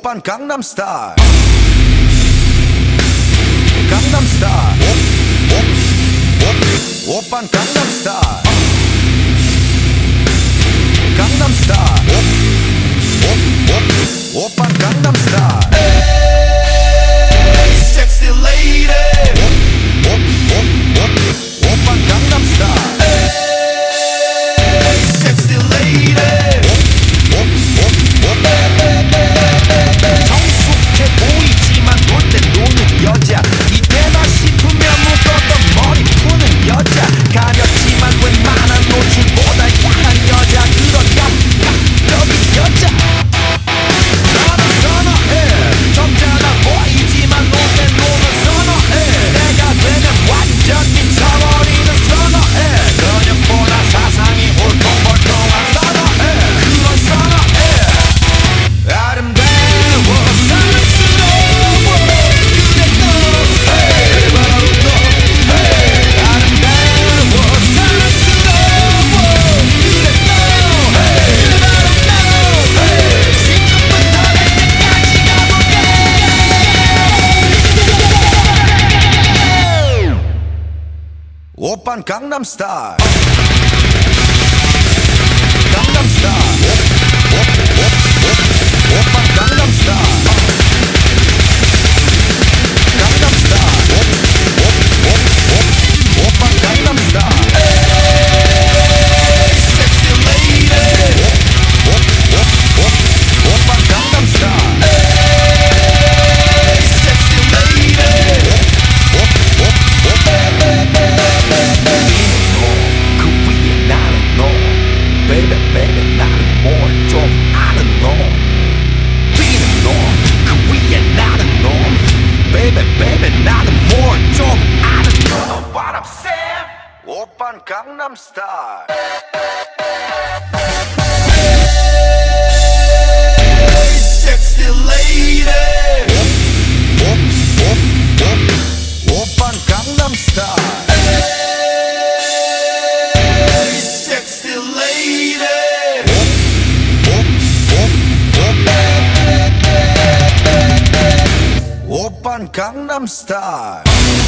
오빤 강남스타일 강남스타일 오빤 강남스타일 강남스타일 오빤 강남스타일 Hey sexy lady 오빤 강남스타일 Hey sexy lady 성숙해 보이지만 놀 때 노는 여자 이때다 싶으면 묶었던 머리 푸는 여자 가렸지만 웬만한 노출보다 야한 여자 그런 감각적인 여자 나는 선호해 점잖아 보이지만 놀 때 노는 선호해 내가 되면 완전히 쳐버리는 선호해 근육보다 사상이 울퉁불퉁한 선호해 그런 선호해 아름다워 사랑스러워 그래 너 hey, 바로 너 hey. 아름다워 사랑스러워 그래 너 hey, 바로 너 hey. 지금부터 내 때까지 가볼게 오빤 강남스타일 강남스타일 오빤 강남스타일 강남스타일 오빤 강남스타일 Hey sexy lady 오빤 강남스타일 Hey sexy lady 그 위에 나는 너 Baby baby 나는 뭘 좀 아는 너 뛰는 너그 위에 나는 너 Baby baby 나는 뭘 좀 아는 너 What I'm saying 오빤 강남스타일 Hey sexy lady 오빤 강남스타일 Hey sexy lady 오빤 강남스타일